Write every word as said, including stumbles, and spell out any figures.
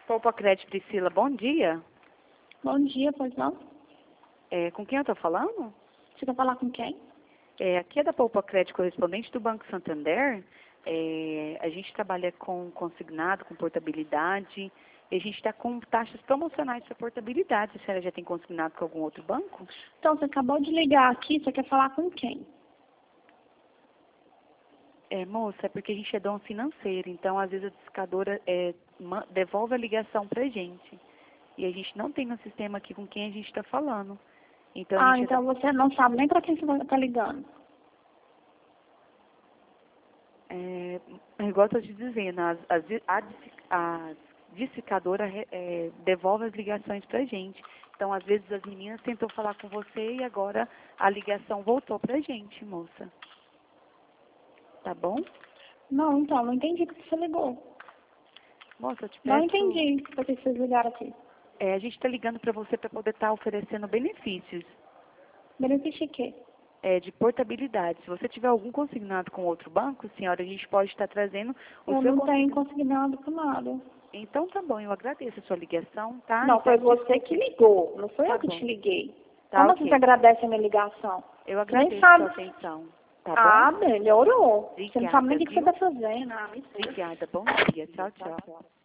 Poupa Crédito, Priscila, bom dia. Bom dia, pois não? É, com quem eu estou falando? Você quer falar com quem? É, aqui é da Poupa Crédito, correspondente do Banco Santander. É, a gente trabalha com consignado, com portabilidade. E a gente está com taxas promocionais para portabilidade. A senhora já tem consignado com algum outro banco? Então, você acabou de ligar aqui, você quer falar com quem? É, moça, é porque a gente é dono financeiro. Então, às vezes, a discadora é, ma- devolve a ligação para a gente. E a gente não tem no sistema aqui com quem a gente está falando. Então, a Ah, gente então você não sabe nem para quem você está ligando. É, igual eu estou te dizendo, as, as, a, dissi- a dissicadora re- é, devolve as ligações para a gente. Então, às vezes, as meninas tentam falar com você e agora a ligação voltou para a gente, moça. Tá bom? Não, então, não entendi porque você ligou. Moça, eu te Não peço... entendi por que vocês ligaram aqui. É, a gente está ligando para você para poder estar oferecendo benefícios Benefício de quê? é, de portabilidade. Se você tiver algum consignado com outro banco, senhora, a gente pode estar trazendo o Eu seu não tenho consignado. consignado com nada. Então, tá bom, eu agradeço a sua ligação, tá? Não, foi Então, você que ligou, não foi tá eu que bom. te liguei. Tá, Como ok. você agradece a minha ligação? Eu Você nem agradeço a sua sabe. atenção. Tá Ah, bom? melhorou. Você não sabe nem Obrigada, o que você viu? está fazendo. Ah, me Obrigada. Bom dia. Tchau, tchau.